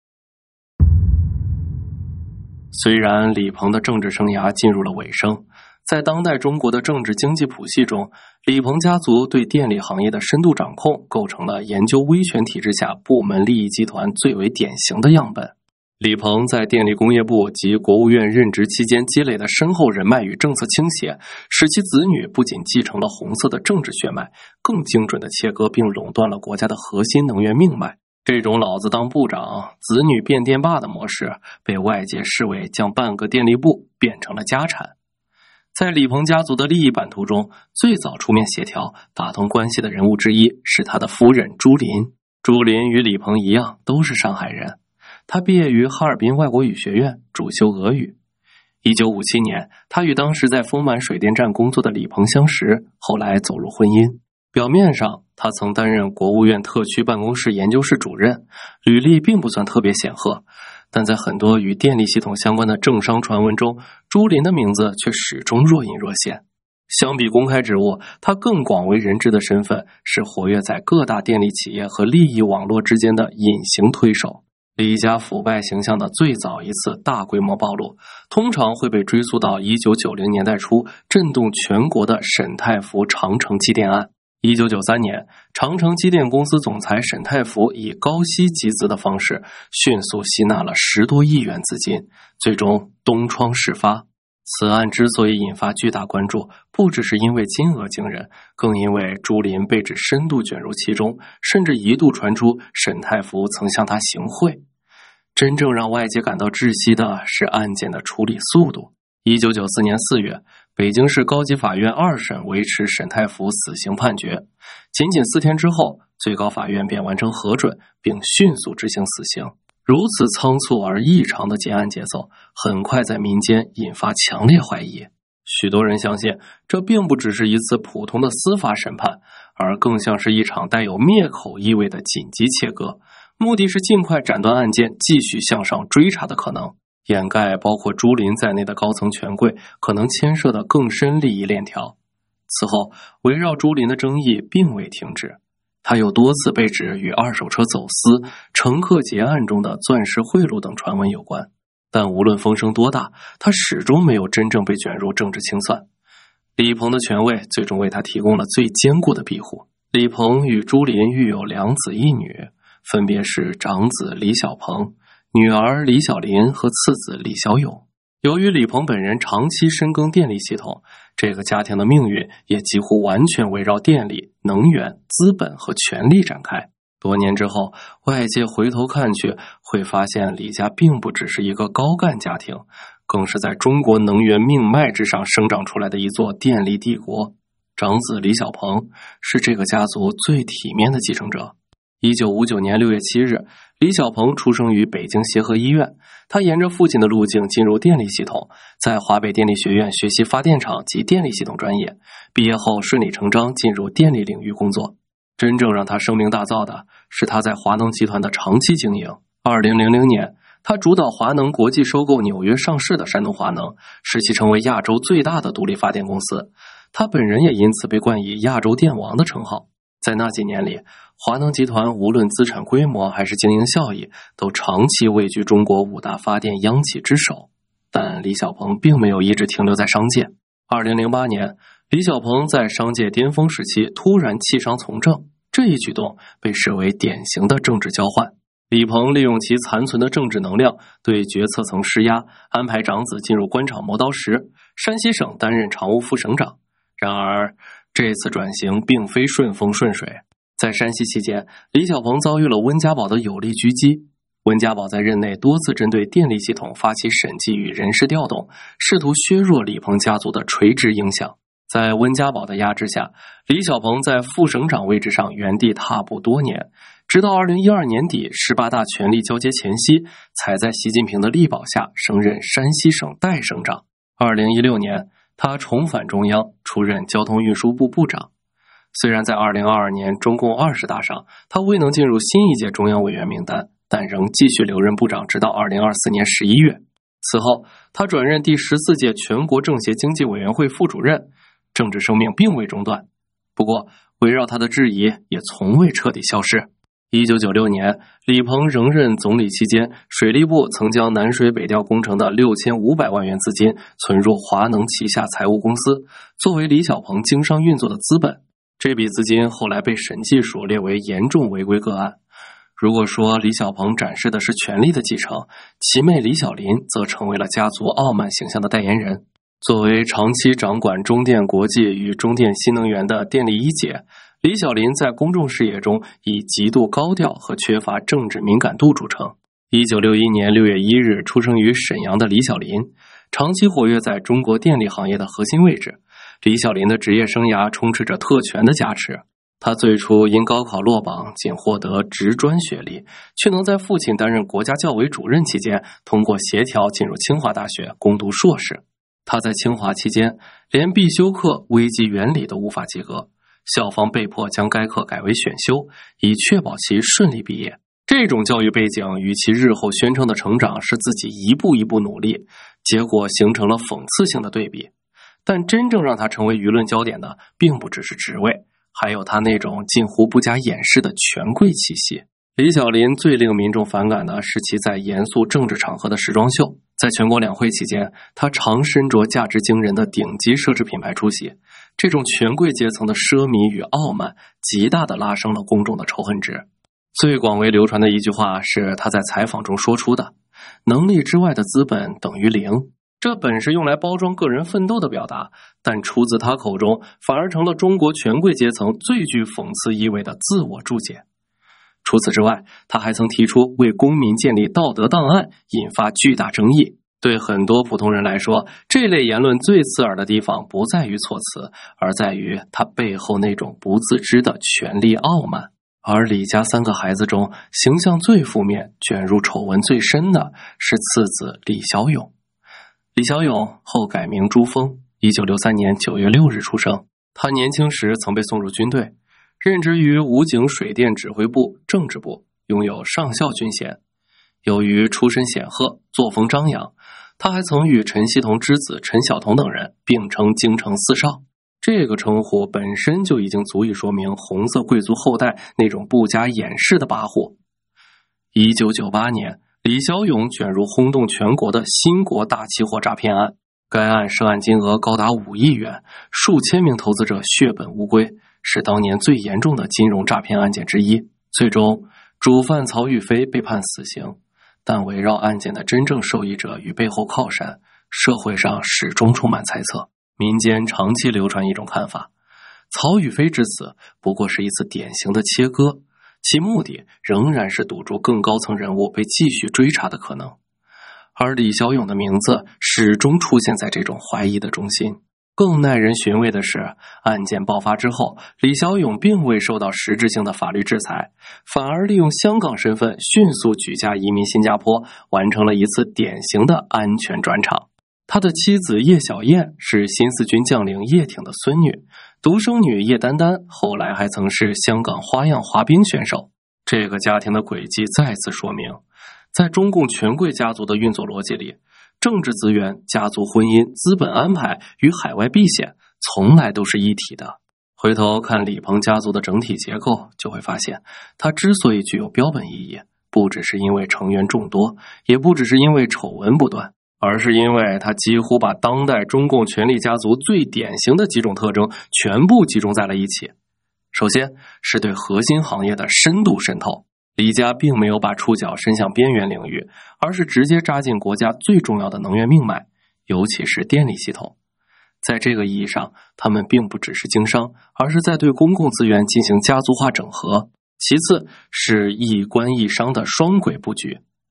虽然李鹏的政治生涯进入了尾声，在当代中国的政治经济谱系中，李鹏家族对电力行业的深度掌控构成了研究威权体制下部门利益集团最为典型的样本。李鹏在电力工业部及国务院任职期间积累的深厚人脉与政策倾斜，使其子女不仅继承了红色的政治血脉，更精准地切割并垄断了国家的核心能源命脉。这种老子当部长，子女变电霸的模式，被外界视为将半个电力部变成了家产。在李鹏家族的利益版图中，最早出面协调、打通关系的人物之一是他的夫人朱琳。朱琳与李鹏一样，都是上海人。他毕业于哈尔滨外国语学院，主修俄语。1957年，他与当时在丰满水电站工作的李鹏相识，后来走入婚姻。表面上，他曾担任国务院特区办公室研究室主任，履历并不算特别显赫，但在很多与电力系统相关的政商传闻中，朱琳的名字却始终若隐若现。相比公开职务，他更广为人知的身份是活跃在各大电力企业和利益网络之间的隐形推手。李家腐败形象的最早一次大规模暴露，通常会被追溯到1990年代初震动全国的沈太福长城机电案。1993年，长城机电公司总裁沈太福以高息集资的方式，迅速吸纳了10多亿元资金，最终东窗事发。此案之所以引发巨大关注，不只是因为金额惊人，更因为朱琳被指深度卷入其中，甚至一度传出沈太福曾向他行贿。真正让外界感到窒息的是案件的处理速度。1994年4月，北京市高级法院2审维持沈太福死刑判决，仅仅4天之后，最高法院便完成核准，并迅速执行死刑。如此仓促而异常的结案节奏，很快在民间引发强烈怀疑。许多人相信，这并不只是一次普通的司法审判，而更像是一场带有灭口意味的紧急切割，目的是尽快斩断案件继续向上追查的可能，掩盖包括朱琳在内的高层权贵可能牵涉的更深利益链条。此后，围绕朱琳的争议并未停止，他又多次被指与二手车走私、乘客劫案中的钻石贿赂等传闻有关。但无论风声多大，他始终没有真正被卷入政治清算。李鹏的权位最终为他提供了最坚固的庇护。李鹏与朱琳育有2子1女，分别是长子李小鹏、女儿李小琳和次子李小勇。由于李鹏本人长期深耕电力系统，这个家庭的命运也几乎完全围绕电力、能源、资本和权力展开。多年之后，外界回头看去，会发现李家并不只是一个高干家庭，更是在中国能源命脉之上生长出来的一座电力帝国。长子李小鹏是这个家族最体面的继承者。1959年6月7日，李小鹏出生于北京协和医院。他沿着父亲的路径进入电力系统，在华北电力学院学习发电厂及电力系统专业，毕业后顺理成章进入电力领域工作。真正让他声名大噪的是他在华能集团的长期经营。2000年，他主导华能国际收购纽约上市的山东华能，使其成为亚洲最大的独立发电公司。他本人也因此被冠以亚洲电王的称号。在那几年里，华能集团无论资产规模还是经营效益，都长期位居中国5大发电央企之首。但李小鹏并没有一直停留在商界。2008年，李小鹏在商界巅峰时期突然弃商从政，这一举动被视为典型的政治交换。李鹏利用其残存的政治能量，对决策层施压，安排长子进入官场磨刀石，山西省担任常务副省长。然而，这次转型并非顺风顺水。在山西期间，李小鹏遭遇了温家宝的有力狙击。 温家宝在任内多次针对电力系统发起审计与人事调动，试图削弱李鹏家族的垂直影响。在温家宝的压制下，李小鹏在副省长位置上原地踏步多年，直到2012年底18大权力交接前夕，才在习近平的力保下升任山西省代省长。2016年，他重返中央，出任交通运输部部长。虽然在2022年中共20大上，他未能进入新一届中央委员名单，但仍继续留任部长，直到2024年11月。此后，他转任第14届全国政协经济委员会副主任，政治生命并未中断。不过，围绕他的质疑也从未彻底消失。1996年，李鹏仍任总理期间，水利部曾将南水北调工程的6500万元资金存入华能旗下财务公司，作为李小鹏经商运作的资本。这笔资金后来被审计署列为严重违规个案。如果说李小鹏展示的是权力的继承，其妹李小琳则成为了家族傲慢形象的代言人。作为长期掌管中电国际与中电新能源的电力一姐，李小琳在公众视野中以极度高调和缺乏政治敏感度著称。1961年6月1日出生于沈阳的李小琳，长期活跃在中国电力行业的核心位置。李小琳的职业生涯充斥着特权的加持。他最初因高考落榜，仅获得职专学历，却能在父亲担任国家教委主任期间，通过协调进入清华大学攻读硕士。他在清华期间，连必修课微积原理都无法及格，校方被迫将该课改为选修，以确保其顺利毕业。这种教育背景与其日后宣称的成长是自己一步一步努力，结果形成了讽刺性的对比。但真正让他成为舆论焦点的，并不只是职位，还有他那种近乎不加掩饰的权贵气息。李小琳最令民众反感的是其在严肃政治场合的时装秀。在全国两会期间，他常身着价值惊人的顶级奢侈品牌出席。这种权贵阶层的奢靡与傲慢，极大地拉升了公众的仇恨值。最广为流传的一句话是他在采访中说出的：“能力之外的资本等于零。”这本是用来包装个人奋斗的表达，但出自他口中，反而成了中国权贵阶层最具讽刺意味的自我注解。除此之外，他还曾提出为公民建立道德档案，引发巨大争议。对很多普通人来说，这类言论最刺耳的地方不在于措辞，而在于他背后那种不自知的权力傲慢。而李家3个孩子中，形象最负面、卷入丑闻最深的是次子李小勇。李小勇后改名朱峰，1963年9月6日出生。他年轻时曾被送入军队，任职于武警水电指挥部政治部，拥有上校军衔。由于出身显赫，作风张扬，他还曾与陈锡同之子陈晓彤等人并称京城四少。这个称呼本身就已经足以说明红色贵族后代那种不加掩饰的跋扈。1998年，李小勇卷入轰动全国的新国大期货诈骗案，该案涉案金额高达5亿元，数千名投资者血本无归，是当年最严重的金融诈骗案件之一。最终，主犯曹宇飞被判死刑，但围绕案件的真正受益者与背后靠山，社会上始终充满猜测。民间长期流传一种看法，曹宇飞之死不过是一次典型的切割，其目的仍然是堵住更高层人物被继续追查的可能。而李小勇的名字始终出现在这种怀疑的中心。更耐人寻味的是，案件爆发之后，李小勇并未受到实质性的法律制裁，反而利用香港身份迅速举家移民新加坡，完成了一次典型的安全转场。他的妻子叶小燕是新四军将领叶挺的孙女，独生女叶丹丹后来还曾是香港花样滑冰选手。这个家庭的轨迹再次说明，在中共权贵家族的运作逻辑里，政治资源、家族婚姻、资本安排与海外避险从来都是一体的。回头看李鹏家族的整体结构，就会发现他之所以具有标本意义，不只是因为成员众多，也不只是因为丑闻不断，而是因为他几乎把当代中共权力家族最典型的几种特征全部集中在了一起。首先是对核心行业的深度渗透，李家并没有把触角伸向边缘领域，而是直接扎进国家最重要的能源命脉，尤其是电力系统。在这个意义上，他们并不只是经商，而是在对公共资源进行家族化整合。其次是一官一商的双轨布局。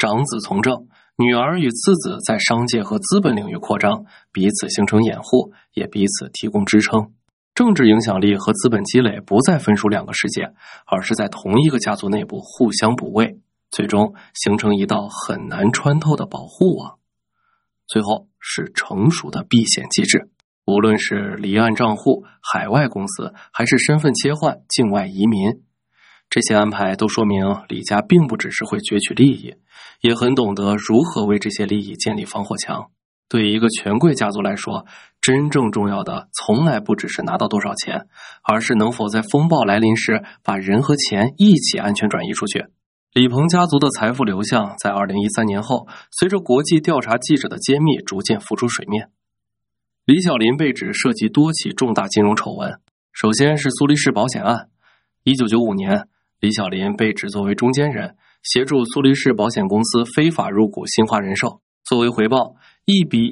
长子从政，女儿与次子在商界和资本领域扩张，彼此形成掩护，也彼此提供支撑。政治影响力和资本积累不再分属两个世界，而是在同一个家族内部互相补位，最终形成一道很难穿透的保护网。最后是成熟的避险机制，无论是离岸账户、海外公司，还是身份切换、境外移民，这些安排都说明李家并不只是会攫取利益，也很懂得如何为这些利益建立防火墙。对一个权贵家族来说，真正重要的从来不只是拿到多少钱，而是能否在风暴来临时把人和钱一起安全转移出去。李鹏家族的财富流向在2013年后，随着国际调查记者的揭秘逐渐浮出水面。李小林被指涉及多起重大金融丑闻，首先是苏黎世保险案。1995年，李小林被指作为中间人，协助苏黎世保险公司非法入股新华人寿。作为回报，一笔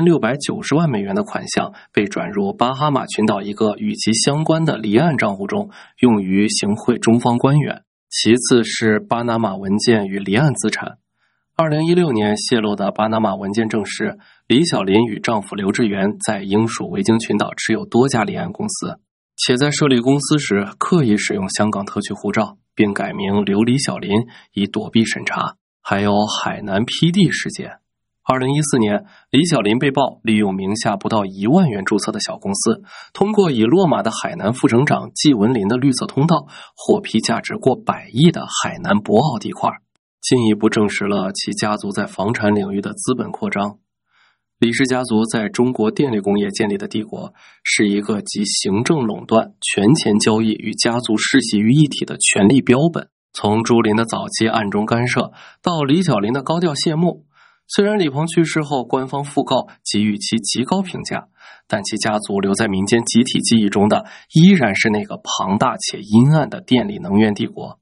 1690万美元的款项被转入巴哈马群岛一个与其相关的离岸账户中，用于行贿中方官员。其次是巴拿马文件与离岸资产。2016年泄露的巴拿马文件证实，李小林与丈夫刘志元在英属维京群岛持有多家离岸公司，且在设立公司时刻意使用香港特区护照，并改名刘李小林以躲避审查。还有海南批地事件。2014年，李小林被曝利用名下不到1万元注册的小公司，通过已落马的海南副省长季文林的绿色通道，获批价值过100亿的海南博鳌地块，进一步证实了其家族在房产领域的资本扩张。李氏家族在中国电力工业建立的帝国，是一个集行政垄断、权钱交易与家族世袭于一体的权力标本。从朱琳的早期暗中干涉，到李小林的高调谢幕，虽然李鹏去世后官方讣告给予其极高评价，但其家族留在民间集体记忆中的依然是那个庞大且阴暗的电力能源帝国。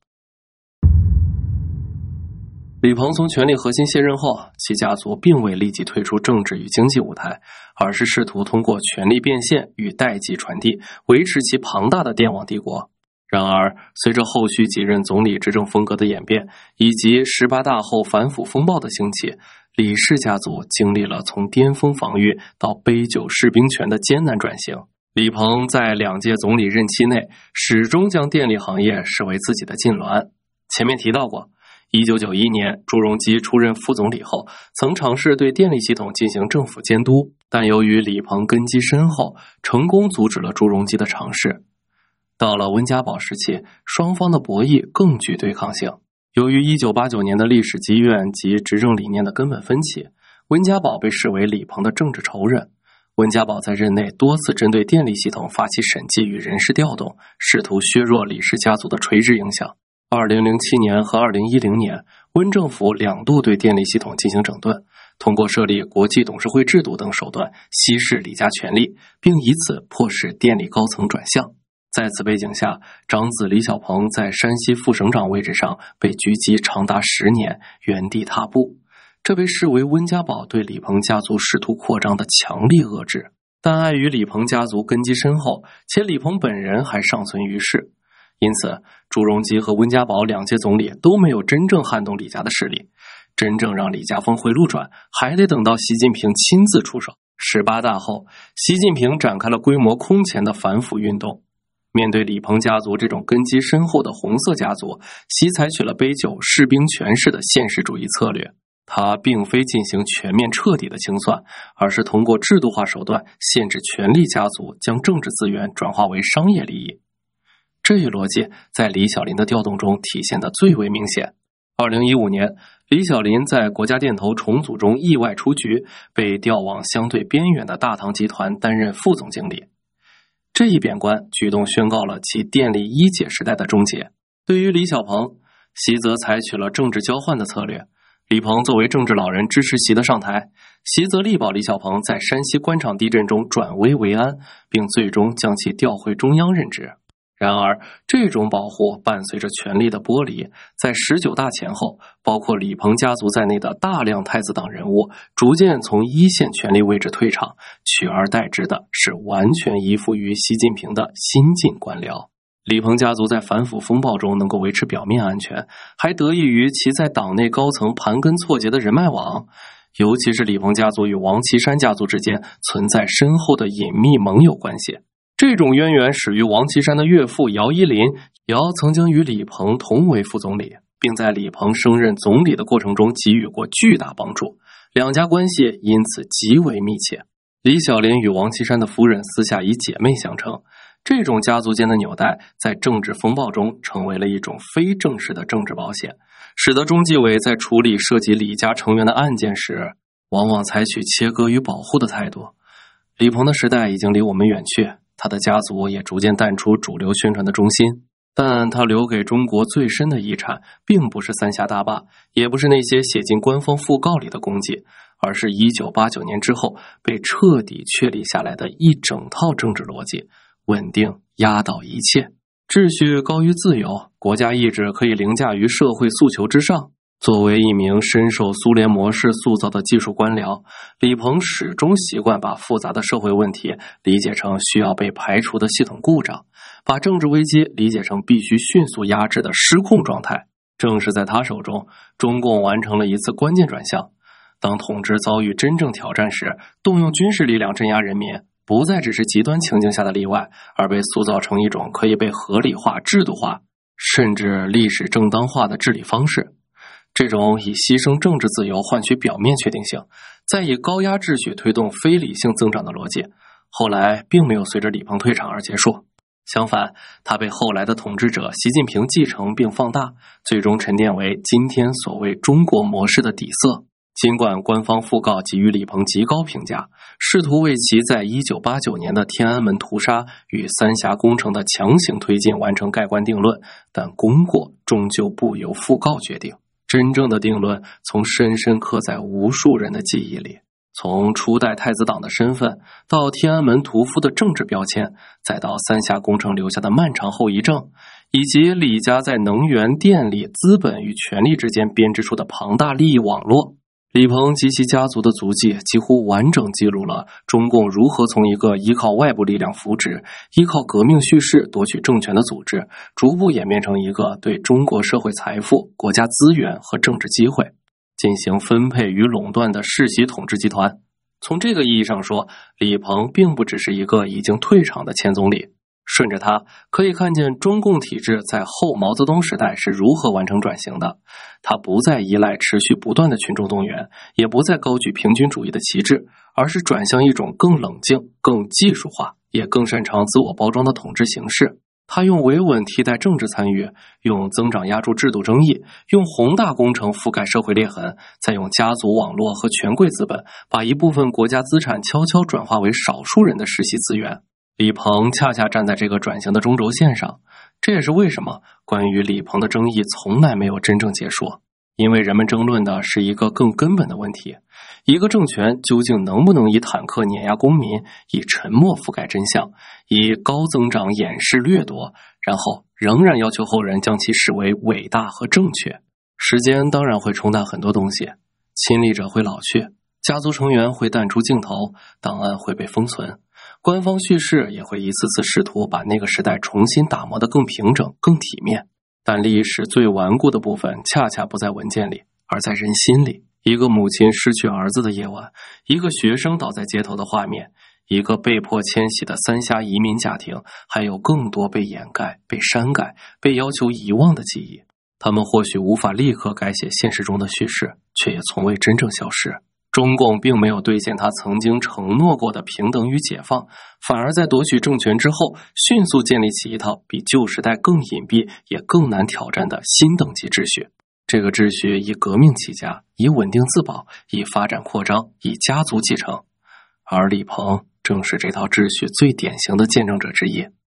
李鹏从权力核心卸任后，其家族并未立即退出政治与经济舞台，而是试图通过权力变现与代际传递，维持其庞大的电网帝国。然而，随着后续几任总理执政风格的演变，以及18大后反腐风暴的兴起，李氏家族经历了从巅峰防御到杯酒释兵权的艰难转型。李鹏在2届总理任期内，始终将电力行业视为自己的禁卵。前面提到过，1991年朱镕基出任副总理后，曾尝试对电力系统进行政府监督，但由于李鹏根基深厚，成功阻止了朱镕基的尝试。到了温家宝时期，双方的博弈更具对抗性。由于1989年的历史积怨及执政理念的根本分歧，温家宝被视为李鹏的政治仇人。温家宝在任内多次针对电力系统发起审计与人事调动，试图削弱李氏家族的垂直影响。2007年和2010年，温政府2度对电力系统进行整顿，通过设立国际董事会制度等手段稀释李家权力，并以此迫使电力高层转向。在此背景下，长子李小鹏在山西副省长位置上被狙击长达10年，原地踏步。这被视为温家宝对李鹏家族试图扩张的强力遏制。但碍于李鹏家族根基深厚，且李鹏本人还尚存于世，因此朱镕基和温家宝2届总理都没有真正撼动李家的势力。真正让李家峰回路转，还得等到习近平亲自出手。18大后，习近平展开了规模空前的反腐运动。面对李鹏家族这种根基深厚的红色家族，习采取了杯酒释兵权式的现实主义策略。他并非进行全面彻底的清算，而是通过制度化手段限制权力家族将政治资源转化为商业利益。这一逻辑在李小林的调动中体现得最为明显。2015年，李小林在国家电投重组中意外出局，被调往相对边缘的大唐集团担任副总经理。这一贬官举动宣告了其电力一姐时代的终结。对于李小鹏，习则采取了政治交换的策略。李鹏作为政治老人支持习的上台，习则力保李小鹏在山西官场地震中转危为安，并最终将其调回中央任职。然而，这种保护伴随着权力的剥离，在19大前后，包括李鹏家族在内的大量太子党人物逐渐从一线权力位置退场，取而代之的是完全依附于习近平的新晋官僚。 李鹏家族在反腐风暴中能够维持表面安全，还得益于其在党内高层盘根错节的人脉网。尤其是李鹏家族与王岐山家族之间存在深厚的隐秘盟友关系，这种渊源始于王岐山的岳父姚依林。姚曾经与李鹏同为副总理，并在李鹏升任总理的过程中给予过巨大帮助，两家关系因此极为密切。李小莲与王岐山的夫人私下以姐妹相称，这种家族间的纽带在政治风暴中成为了一种非正式的政治保险，使得中纪委在处理涉及李家成员的案件时，往往采取切割与保护的态度。李鹏的时代已经离我们远去，他的家族也逐渐淡出主流宣传的中心，但他留给中国最深的遗产，并不是三峡大坝，也不是那些写进官方讣告里的功绩，而是1989年之后被彻底确立下来的一整套政治逻辑，稳定压倒一切，秩序高于自由，国家意志可以凌驾于社会诉求之上。作为一名深受苏联模式塑造的技术官僚，李鹏始终习惯把复杂的社会问题理解成需要被排除的系统故障，把政治危机理解成必须迅速压制的失控状态。正是在他手中，中共完成了一次关键转向。当统治遭遇真正挑战时，动用军事力量镇压人民，不再只是极端情境下的例外，而被塑造成一种可以被合理化、制度化，甚至历史正当化的治理方式。这种以牺牲政治自由换取表面确定性，再以高压秩序推动非理性增长的逻辑，后来并没有随着李鹏退场而结束。相反，它被后来的统治者习近平继承并放大，最终沉淀为今天所谓中国模式的底色。尽管官方讣告给予李鹏极高评价，试图为其在1989年的天安门屠杀与三峡工程的强行推进完成盖棺定论，但功过终究不由讣告决定。真正的定论从深深刻在无数人的记忆里，从初代太子党的身份，到天安门屠夫的政治标签，再到三峡工程留下的漫长后遗症，以及李家在能源、电力、资本与权力之间编织出的庞大利益网络。李鹏及其家族的足迹几乎完整记录了中共如何从一个依靠外部力量扶植、依靠革命叙事夺取政权的组织，逐步演变成一个对中国社会财富、国家资源和政治机会进行分配与垄断的世袭统治集团。从这个意义上说，李鹏并不只是一个已经退场的前总理。顺着他，可以看见中共体制在后毛泽东时代是如何完成转型的。他不再依赖持续不断的群众动员，也不再高举平均主义的旗帜，而是转向一种更冷静、更技术化，也更擅长自我包装的统治形式。他用维稳替代政治参与，用增长压住制度争议，用宏大工程覆盖社会裂痕，再用家族网络和权贵资本把一部分国家资产悄悄转化为少数人的世袭资源。李鹏恰恰站在这个转型的中轴线上，这也是为什么关于李鹏的争议从来没有真正结束。因为人们争论的是一个更根本的问题：一个政权究竟能不能以坦克碾压公民，以沉默覆盖真相，以高增长掩饰掠夺，然后仍然要求后人将其视为伟大和正确。时间当然会冲淡很多东西，亲历者会老去，家族成员会淡出镜头，档案会被封存，官方叙事也会一次次试图把那个时代重新打磨得更平整、更体面。但历史最顽固的部分恰恰不在文件里，而在人心里。一个母亲失去儿子的夜晚，一个学生倒在街头的画面，一个被迫迁徙的三峡移民家庭，还有更多被掩盖、被删改、被要求遗忘的记忆。他们或许无法立刻改写现实中的叙事，却也从未真正消失。中共并没有兑现他曾经承诺过的平等与解放，反而在夺取政权之后，迅速建立起一套比旧时代更隐蔽也更难挑战的新等级秩序。这个秩序以革命起家，以稳定自保，以发展扩张，以家族继承。而李鹏正是这套秩序最典型的见证者之一。